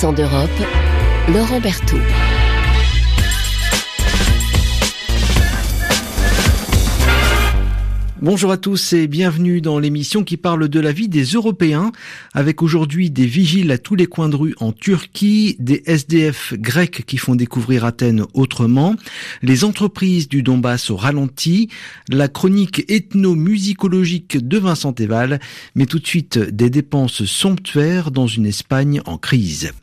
Accent d'Europe, Laurent Berthoud. Bonjour à tous et bienvenue dans l'émission qui parle de la vie des Européens, avec aujourd'hui des vigiles à tous les coins de rue en Turquie, des SDF grecs qui font découvrir Athènes autrement, les entreprises du Donbass au ralenti, la chronique ethno-musicologique de Vincent Teval, mais tout de suite des dépenses somptuaires dans une Espagne en crise.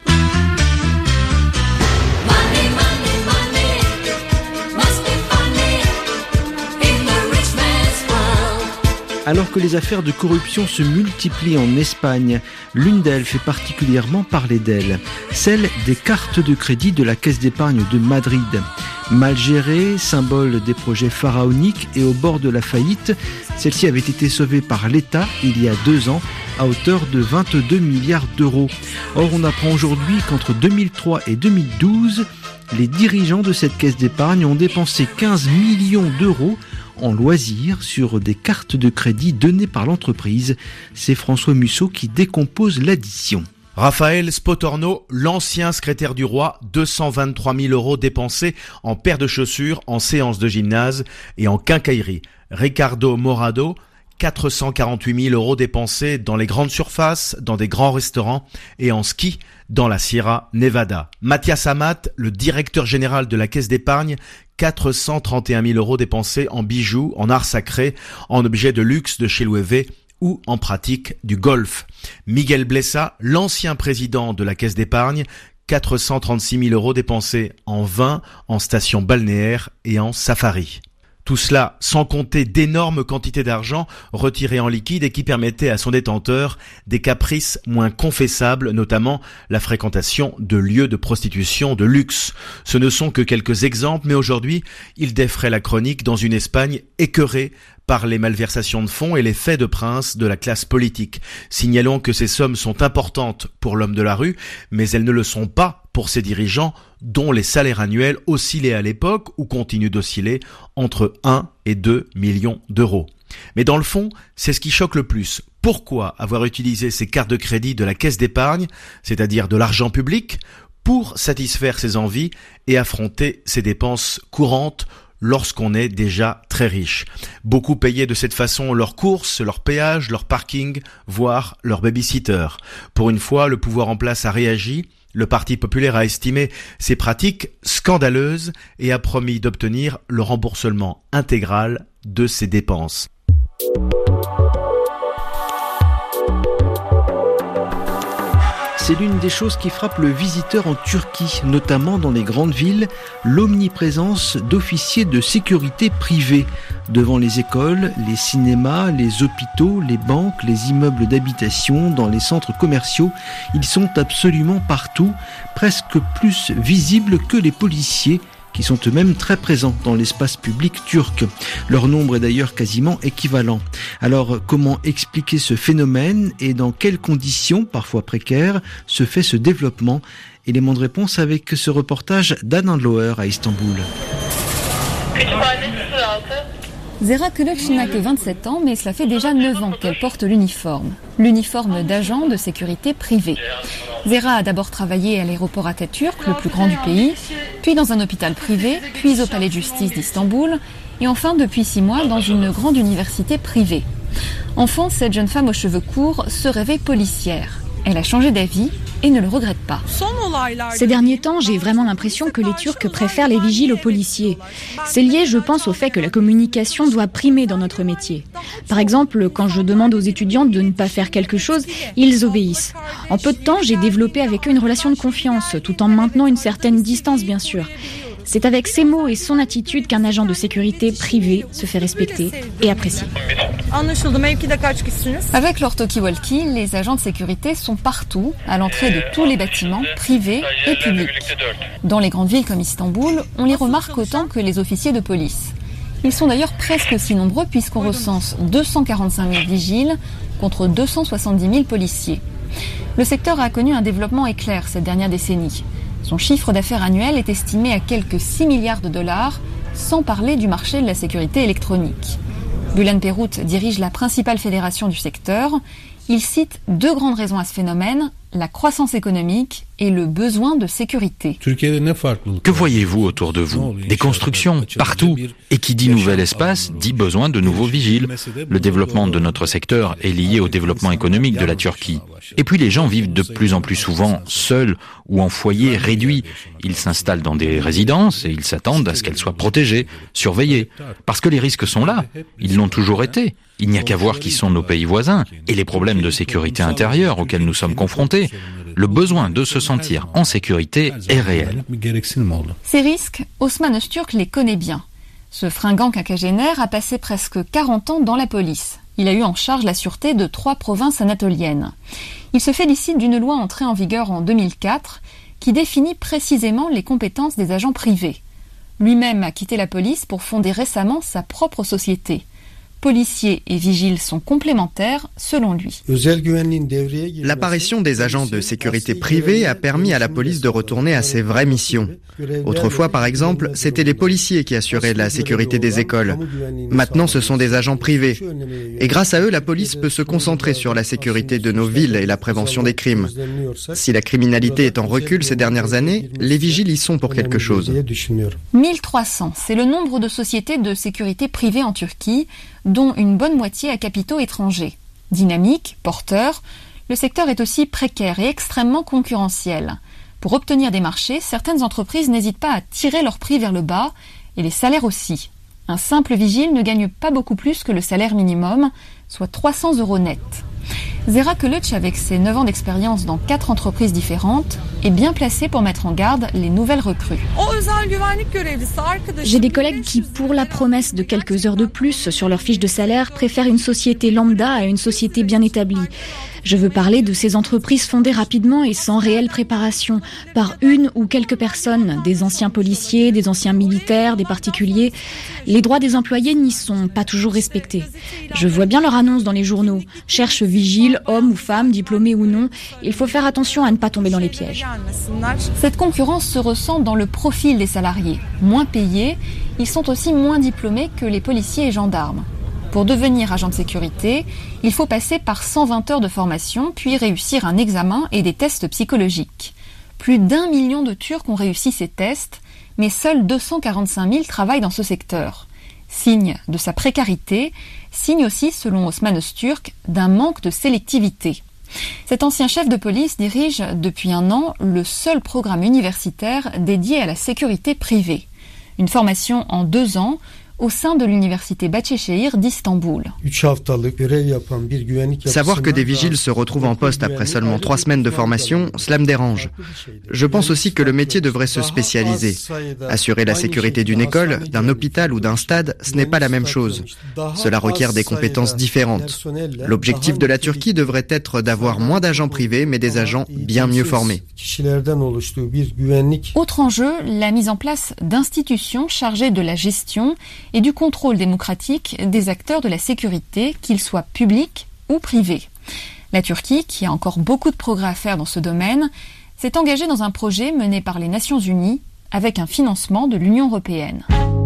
Alors que les affaires de corruption se multiplient en Espagne, l'une d'elles fait particulièrement parler d'elle, celle des cartes de crédit de la Caisse d'épargne de Madrid. Mal gérée, symbole des projets pharaoniques et au bord de la faillite, celle-ci avait été sauvée par l'État il y a 2 ans à hauteur de 22 milliards d'euros. Or, on apprend aujourd'hui qu'entre 2003 et 2012, les dirigeants de cette caisse d'épargne ont dépensé 15 millions d'euros en loisirs sur des cartes de crédit données par l'entreprise. C'est François Musso qui décompose l'addition. Raphaël Spotorno, l'ancien secrétaire du roi, 223 000 euros dépensés en paires de chaussures, en séances de gymnase et en quincaillerie. Ricardo Morado, 448 000 euros dépensés dans les grandes surfaces, dans des grands restaurants et en ski dans la Sierra Nevada. Mathias Amat, le directeur général de la Caisse d'épargne, 431 000 euros dépensés en bijoux, en art sacré, en objets de luxe de chez Loewe ou en pratique du golf. Miguel Blesa, l'ancien président de la Caisse d'épargne, 436 000 euros dépensés en vin, en station balnéaire et en safari. Tout cela sans compter d'énormes quantités d'argent retirées en liquide et qui permettaient à son détenteur des caprices moins confessables, notamment la fréquentation de lieux de prostitution de luxe. Ce ne sont que quelques exemples, mais aujourd'hui, il défraie la chronique dans une Espagne écœurée par les malversations de fonds et les faits de prince de la classe politique. Signalons que ces sommes sont importantes pour l'homme de la rue, mais elles ne le sont pas pour ses dirigeants, dont les salaires annuels oscillaient à l'époque ou continuent d'osciller entre 1 et 2 millions d'euros. Mais dans le fond, c'est ce qui choque le plus. Pourquoi avoir utilisé ces cartes de crédit de la caisse d'épargne, c'est-à-dire de l'argent public, pour satisfaire ses envies et affronter ses dépenses courantes lorsqu'on est déjà très riche? Beaucoup payaient de cette façon leurs courses, leurs péages, leur parking, voire leur babysitter. Pour une fois, le pouvoir en place a réagi. Le Parti populaire a estimé ces pratiques scandaleuses et a promis d'obtenir le remboursement intégral de ces dépenses. C'est l'une des choses qui frappe le visiteur en Turquie, notamment dans les grandes villes, l'omniprésence d'officiers de sécurité privés. Devant les écoles, les cinémas, les hôpitaux, les banques, les immeubles d'habitation, dans les centres commerciaux, ils sont absolument partout, presque plus visibles que les policiers, qui sont eux-mêmes très présents dans l'espace public turc. Leur nombre est d'ailleurs quasiment équivalent. Alors, comment expliquer ce phénomène et dans quelles conditions, parfois précaires, se fait ce développement? Élément de réponse avec ce reportage d'Anne Andloer à Istanbul. Zehra Kılıç n'a que 27 ans, mais cela fait déjà 9 ans qu'elle porte l'uniforme. L'uniforme d'agent de sécurité privée. Zehra a d'abord travaillé à l'aéroport Atatürk, le plus grand du pays, puis dans un hôpital privé, puis au palais de justice d'Istanbul, et enfin depuis 6 mois dans une grande université privée. Enfant, cette jeune femme aux cheveux courts se rêvait policière. Elle a changé d'avis et ne le regrette pas. Ces derniers temps, j'ai vraiment l'impression que les Turcs préfèrent les vigiles aux policiers. C'est lié, je pense, au fait que la communication doit primer dans notre métier. Par exemple, quand je demande aux étudiants de ne pas faire quelque chose, ils obéissent. En peu de temps, j'ai développé avec eux une relation de confiance, tout en maintenant une certaine distance, bien sûr. C'est avec ses mots et son attitude qu'un agent de sécurité privé se fait respecter et apprécier. Avec leur talkie-walkie, les agents de sécurité sont partout, à l'entrée de tous les bâtiments, privés et publics. Dans les grandes villes comme Istanbul, on les remarque autant que les officiers de police. Ils sont d'ailleurs presque aussi nombreux puisqu'on recense 245 000 vigiles contre 270 000 policiers. Le secteur a connu un développement éclair cette dernière décennie. Son chiffre d'affaires annuel est estimé à quelques 6 milliards de dollars, sans parler du marché de la sécurité électronique. Bülent Perut dirige la principale fédération du secteur. Il cite 2 grandes raisons à ce phénomène, la croissance économique et le besoin de sécurité. Que voyez-vous autour de vous ? Des constructions, partout. Et qui dit nouvel espace, dit besoin de nouveaux vigiles. Le développement de notre secteur est lié au développement économique de la Turquie. Et puis les gens vivent de plus en plus souvent seuls ou en foyers réduits. Ils s'installent dans des résidences et ils s'attendent à ce qu'elles soient protégées, surveillées. Parce que les risques sont là. Ils l'ont toujours été. Il n'y a qu'à voir qui sont nos pays voisins et les problèmes de sécurité intérieure auxquels nous sommes confrontés. Le besoin de se sentir en sécurité est réel. Ces risques, Osman Öztürk les connaît bien. Ce fringant quinquagénaire a passé presque 40 ans dans la police. Il a eu en charge la sûreté de 3 provinces anatoliennes. Il se félicite d'une loi entrée en vigueur en 2004 qui définit précisément les compétences des agents privés. Lui-même a quitté la police pour fonder récemment sa propre société. Policiers et vigiles sont complémentaires, selon lui. L'apparition des agents de sécurité privée a permis à la police de retourner à ses vraies missions. Autrefois, par exemple, c'étaient les policiers qui assuraient la sécurité des écoles. Maintenant, ce sont des agents privés. Et grâce à eux, la police peut se concentrer sur la sécurité de nos villes et la prévention des crimes. Si la criminalité est en recul ces dernières années, les vigiles y sont pour quelque chose. 1300, c'est le nombre de sociétés de sécurité privées en Turquie, dont une bonne moitié à capitaux étrangers. Dynamique, porteur, le secteur est aussi précaire et extrêmement concurrentiel. Pour obtenir des marchés, certaines entreprises n'hésitent pas à tirer leur prix vers le bas, et les salaires aussi. Un simple vigile ne gagne pas beaucoup plus que le salaire minimum, soit 300 € net. Zehra Kılıç, avec ses 9 ans d'expérience dans 4 entreprises différentes, est bien placée pour mettre en garde les nouvelles recrues. J'ai des collègues qui, pour la promesse de quelques heures de plus sur leur fiche de salaire, préfèrent une société lambda à une société bien établie. Je veux parler de ces entreprises fondées rapidement et sans réelle préparation, par une ou quelques personnes, des anciens policiers, des anciens militaires, des particuliers. Les droits des employés n'y sont pas toujours respectés. Je vois bien leur annonce dans les journaux. Cherche vigile, homme ou femme, diplômé ou non. Il faut faire attention à ne pas tomber dans les pièges. Cette concurrence se ressent dans le profil des salariés. Moins payés, ils sont aussi moins diplômés que les policiers et gendarmes. Pour devenir agent de sécurité, il faut passer par 120 heures de formation, puis réussir un examen et des tests psychologiques. Plus d'1 million de Turcs ont réussi ces tests, mais seuls 245 000 travaillent dans ce secteur. Signe de sa précarité, signe aussi, selon Osman Öztürk, d'un manque de sélectivité. Cet ancien chef de police dirige depuis 1 an le seul programme universitaire dédié à la sécurité privée. Une formation en 2 ans au sein de l'université Bahçeşehir d'Istanbul. Savoir que des vigiles se retrouvent en poste après seulement 3 semaines de formation, cela me dérange. Je pense aussi que le métier devrait se spécialiser. Assurer la sécurité d'une école, d'un hôpital ou d'un stade, ce n'est pas la même chose. Cela requiert des compétences différentes. L'objectif de la Turquie devrait être d'avoir moins d'agents privés, mais des agents bien mieux formés. Autre enjeu, la mise en place d'institutions chargées de la gestion et du contrôle démocratique des acteurs de la sécurité, qu'ils soient publics ou privés. La Turquie, qui a encore beaucoup de progrès à faire dans ce domaine, s'est engagée dans un projet mené par les Nations Unies avec un financement de l'Union européenne.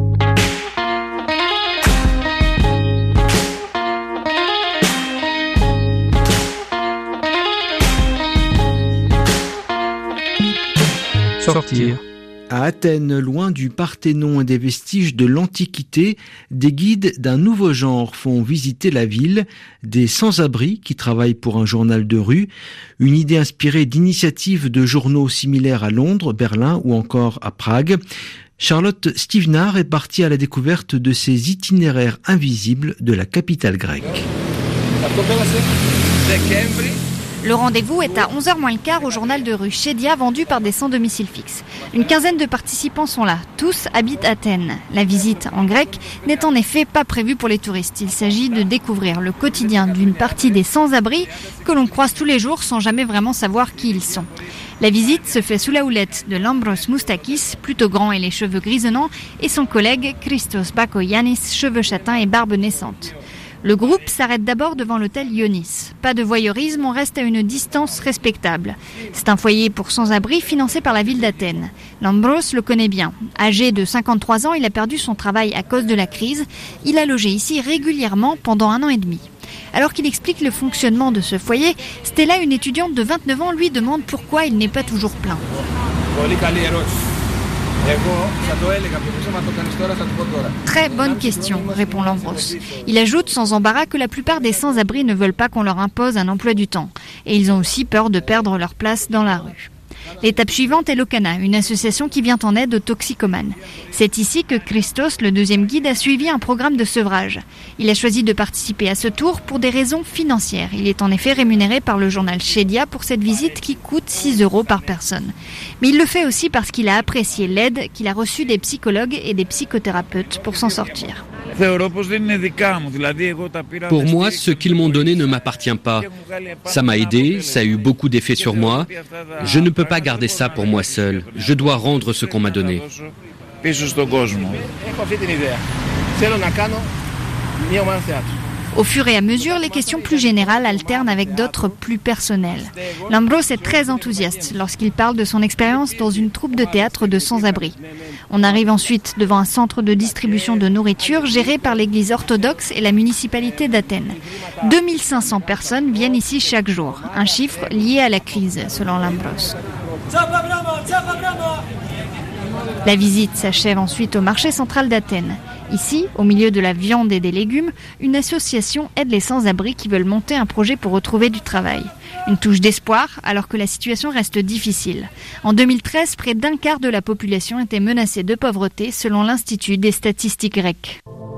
Sortir. À Athènes, loin du Parthénon et des vestiges de l'Antiquité, des guides d'un nouveau genre font visiter la ville, des sans-abri qui travaillent pour un journal de rue, une idée inspirée d'initiatives de journaux similaires à Londres, Berlin ou encore à Prague. Charlotte Stevenard est partie à la découverte de ces itinéraires invisibles de la capitale grecque. Le rendez-vous est à 11h moins le quart au journal de rue Chedia, vendu par des sans-domicile fixe. Une quinzaine de participants sont là. Tous habitent Athènes. La visite en grec n'est en effet pas prévue pour les touristes. Il s'agit de découvrir le quotidien d'une partie des sans-abri que l'on croise tous les jours sans jamais vraiment savoir qui ils sont. La visite se fait sous la houlette de Lambros Moustakis, plutôt grand et les cheveux grisonnants, et son collègue Christos Bakoyannis, cheveux châtains et barbe naissante. Le groupe s'arrête d'abord devant l'hôtel Ionis. Pas de voyeurisme, on reste à une distance respectable. C'est un foyer pour sans-abri financé par la ville d'Athènes. Lambros le connaît bien. Âgé de 53 ans, il a perdu son travail à cause de la crise. Il a logé ici régulièrement pendant 1 an et demi. Alors qu'il explique le fonctionnement de ce foyer, Stella, une étudiante de 29 ans, lui demande pourquoi il n'est pas toujours plein. Très bonne question, répond Lambros. Il ajoute sans embarras que la plupart des sans-abri ne veulent pas qu'on leur impose un emploi du temps. Et ils ont aussi peur de perdre leur place dans la rue. L'étape suivante est l'Ocana, une association qui vient en aide aux toxicomanes. C'est ici que Christos, le deuxième guide, a suivi un programme de sevrage. Il a choisi de participer à ce tour pour des raisons financières. Il est en effet rémunéré par le journal Shedia pour cette visite qui coûte 6 € par personne. Mais il le fait aussi parce qu'il a apprécié l'aide qu'il a reçue des psychologues et des psychothérapeutes pour s'en sortir. Pour moi, ce qu'ils m'ont donné ne m'appartient pas. Ça m'a aidé, ça a eu beaucoup d'effets sur moi. Je ne peux pas garder ça pour moi seul. Je dois rendre ce qu'on m'a donné. Au fur et à mesure, les questions plus générales alternent avec d'autres plus personnelles. Lambros est très enthousiaste lorsqu'il parle de son expérience dans une troupe de théâtre de sans-abri. On arrive ensuite devant un centre de distribution de nourriture géré par l'église orthodoxe et la municipalité d'Athènes. 2500 personnes viennent ici chaque jour, un chiffre lié à la crise, selon Lambros. La visite s'achève ensuite au marché central d'Athènes. Ici, au milieu de la viande et des légumes, une association aide les sans-abri qui veulent monter un projet pour retrouver du travail. Une touche d'espoir alors que la situation reste difficile. En 2013, près d'un quart de la population était menacée de pauvreté selon l'Institut des statistiques grec.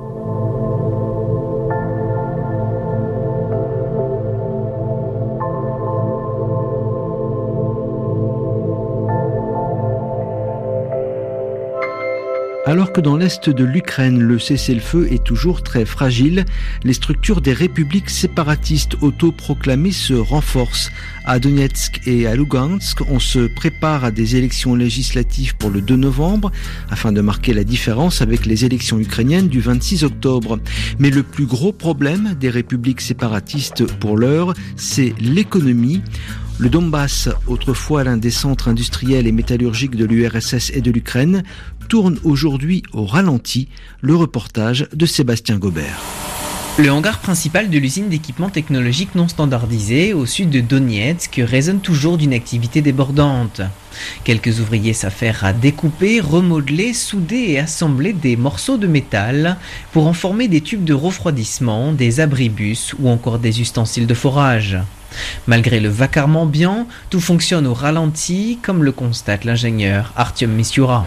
Alors que dans l'est de l'Ukraine, le cessez-le-feu est toujours très fragile, les structures des républiques séparatistes autoproclamées se renforcent. À Donetsk et à Lugansk, on se prépare à des élections législatives pour le 2 novembre, afin de marquer la différence avec les élections ukrainiennes du 26 octobre. Mais le plus gros problème des républiques séparatistes pour l'heure, c'est l'économie. Le Donbass, autrefois l'un des centres industriels et métallurgiques de l'URSS et de l'Ukraine, tourne aujourd'hui au ralenti. Le reportage de Sébastien Gobert. Le hangar principal de l'usine d'équipements technologiques non standardisés au sud de Donetsk résonne toujours d'une activité débordante. Quelques ouvriers s'affairent à découper, remodeler, souder et assembler des morceaux de métal pour en former des tubes de refroidissement, des abribus ou encore des ustensiles de forage. Malgré le vacarme ambiant, tout fonctionne au ralenti, comme le constate l'ingénieur Artyom Misyura.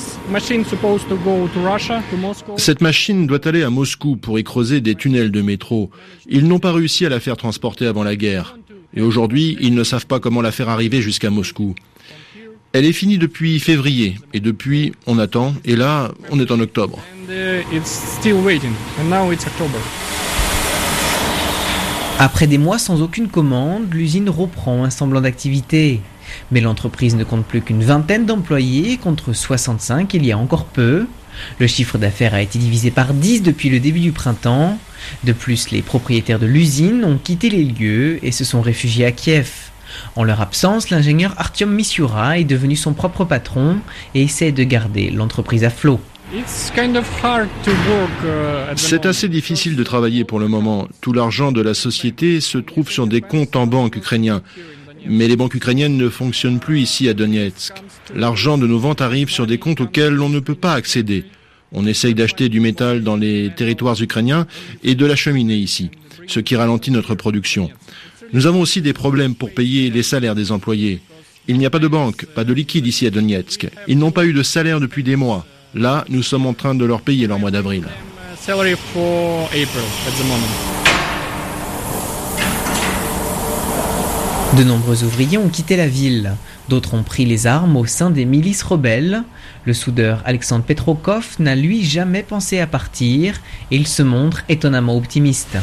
Cette machine doit aller à Moscou pour y creuser des tunnels de métro. Ils n'ont pas réussi à la faire transporter avant la guerre. Et aujourd'hui, ils ne savent pas comment la faire arriver jusqu'à Moscou. Elle est finie depuis février, et depuis, on attend, et là, on est en octobre. Après des mois sans aucune commande, l'usine reprend un semblant d'activité. Mais l'entreprise ne compte plus qu'une vingtaine d'employés contre 65 il y a encore peu. Le chiffre d'affaires a été divisé par 10 depuis le début du printemps. De plus, les propriétaires de l'usine ont quitté les lieux et se sont réfugiés à Kiev. En leur absence, l'ingénieur Artyom Misyura est devenu son propre patron et essaie de garder l'entreprise à flot. C'est assez difficile de travailler pour le moment. Tout l'argent de la société se trouve sur des comptes en banque ukrainiens. Mais les banques ukrainiennes ne fonctionnent plus ici à Donetsk. L'argent de nos ventes arrive sur des comptes auxquels on ne peut pas accéder. On essaye d'acheter du métal dans les territoires ukrainiens et de l'acheminer ici, ce qui ralentit notre production. Nous avons aussi des problèmes pour payer les salaires des employés. Il n'y a pas de banque, pas de liquide ici à Donetsk. Ils n'ont pas eu de salaire depuis des mois. Là, nous sommes en train de leur payer leur mois d'avril. De nombreux ouvriers ont quitté la ville. D'autres ont pris les armes au sein des milices rebelles. Le soudeur Alexandre Petrokov n'a lui jamais pensé à partir et il se montre étonnamment optimiste.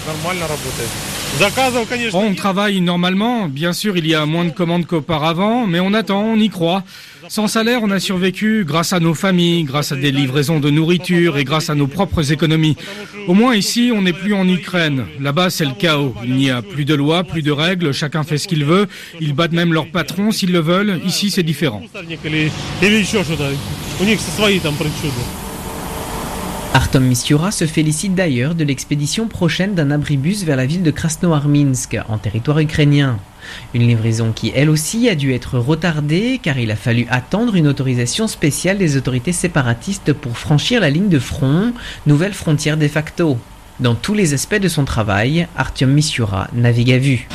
On travaille normalement, bien sûr il y a moins de commandes qu'auparavant, mais on attend, on y croit. Sans salaire, on a survécu grâce à nos familles, grâce à des livraisons de nourriture et grâce à nos propres économies. Au moins ici, on n'est plus en Ukraine. Là-bas, c'est le chaos. Il n'y a plus de lois, plus de règles, chacun fait ce qu'il veut. Ils battent même leurs patrons s'ils le veulent. Ici, c'est différent. Artem Mistyura se félicite d'ailleurs de l'expédition prochaine d'un abribus vers la ville de Krasnoarminsk, en territoire ukrainien. Une livraison qui, elle aussi, a dû être retardée car il a fallu attendre une autorisation spéciale des autorités séparatistes pour franchir la ligne de front, nouvelle frontière de facto. Dans tous les aspects de son travail, Artem Mistyura navigue à vue.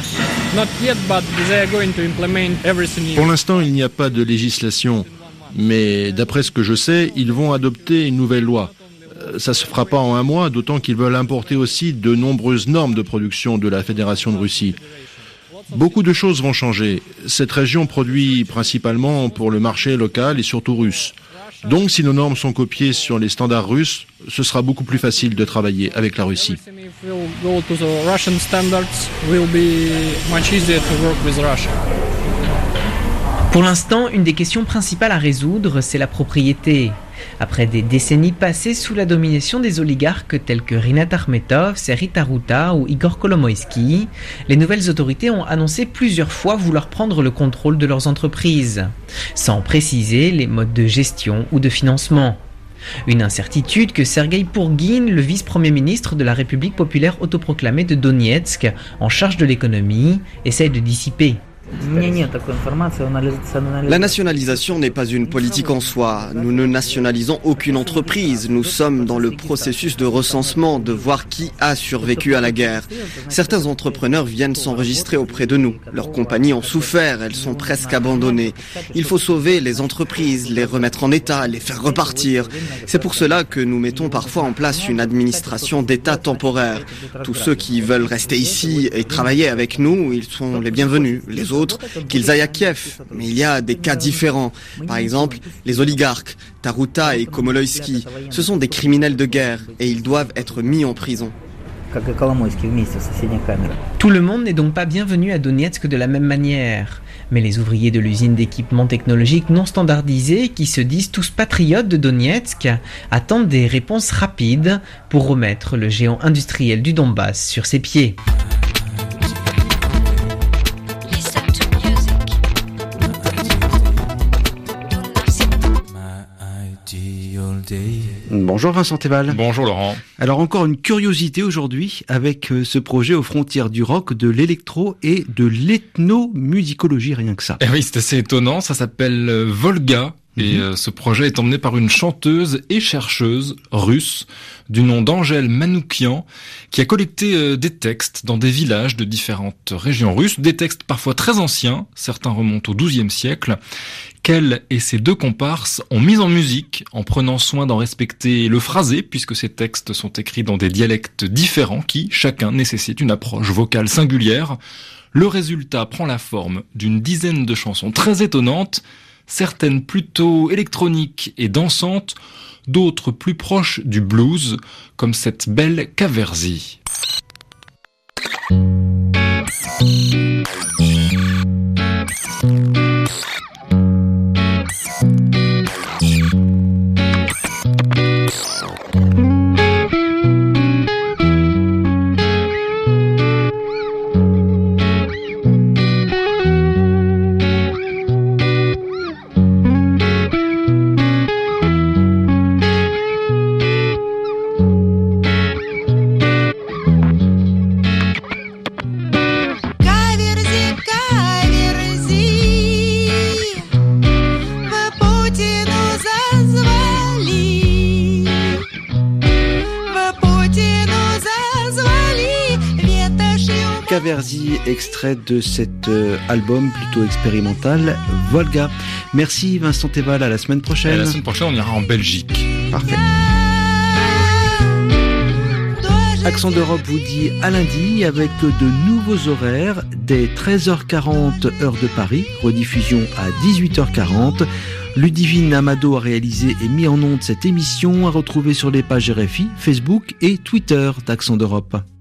Pour l'instant, il n'y a pas de législation, mais d'après ce que je sais, ils vont adopter une nouvelle loi. Ça se fera pas en un mois, d'autant qu'ils veulent importer aussi de nombreuses normes de production de la Fédération de Russie. Beaucoup de choses vont changer. Cette région produit principalement pour le marché local et surtout russe. Donc si nos normes sont copiées sur les standards russes, ce sera beaucoup plus facile de travailler avec la Russie. Pour l'instant, une des questions principales à résoudre, c'est la propriété. Après des décennies passées sous la domination des oligarques tels que Rinat Akhmetov, Serhiy Taruta ou Igor Kolomoïski, les nouvelles autorités ont annoncé plusieurs fois vouloir prendre le contrôle de leurs entreprises, sans préciser les modes de gestion ou de financement. Une incertitude que Sergueï Pourguine, le vice-premier ministre de la République populaire autoproclamée de Donetsk, en charge de l'économie, essaie de dissiper. La nationalisation n'est pas une politique en soi. Nous ne nationalisons aucune entreprise. Nous sommes dans le processus de recensement, de voir qui a survécu à la guerre. Certains entrepreneurs viennent s'enregistrer auprès de nous. Leurs compagnies ont souffert, elles sont presque abandonnées. Il faut sauver les entreprises, les remettre en état, les faire repartir. C'est pour cela que nous mettons parfois en place une administration d'État temporaire. Tous ceux qui veulent rester ici et travailler avec nous, ils sont les bienvenus. Les autres, qu'ils aillent à Kiev. Mais il y a des cas différents. Par exemple, les oligarques, Taruta et Komoloïski, ce sont des criminels de guerre et ils doivent être mis en prison. Tout le monde n'est donc pas bienvenu à Donetsk de la même manière. Mais les ouvriers de l'usine d'équipements technologiques non standardisés, qui se disent tous patriotes de Donetsk, attendent des réponses rapides pour remettre le géant industriel du Donbass sur ses pieds. Bonjour Vincent Théval. Bonjour Laurent. Alors encore une curiosité aujourd'hui avec ce projet aux frontières du rock, de l'électro et de l'ethnomusicologie, rien que ça. Eh oui, c'est assez étonnant, ça s'appelle Volga. Et ce projet est emmené par une chanteuse et chercheuse russe du nom d'Angèle Manoukian qui a collecté des textes dans des villages de différentes régions russes, des textes parfois très anciens, certains remontent au XIIe siècle, qu'elle et ses deux comparses ont mis en musique en prenant soin d'en respecter le phrasé puisque ces textes sont écrits dans des dialectes différents qui, chacun, nécessitent une approche vocale singulière. Le résultat prend la forme d'une dizaine de chansons très étonnantes, certaines plutôt électroniques et dansantes, d'autres plus proches du blues, comme cette belle Kaverzi. Kaverzi, extrait de cet album plutôt expérimental, Volga. Merci Vincent Théval, à la semaine prochaine. Et la semaine prochaine, on ira en Belgique. Parfait. Accent d'Europe vous dit à lundi avec de nouveaux horaires dès 13h40 heure de Paris, rediffusion à 18h40. Ludivine Amado a réalisé et mis en onde cette émission à retrouver sur les pages RFI, Facebook et Twitter d'Accent d'Europe.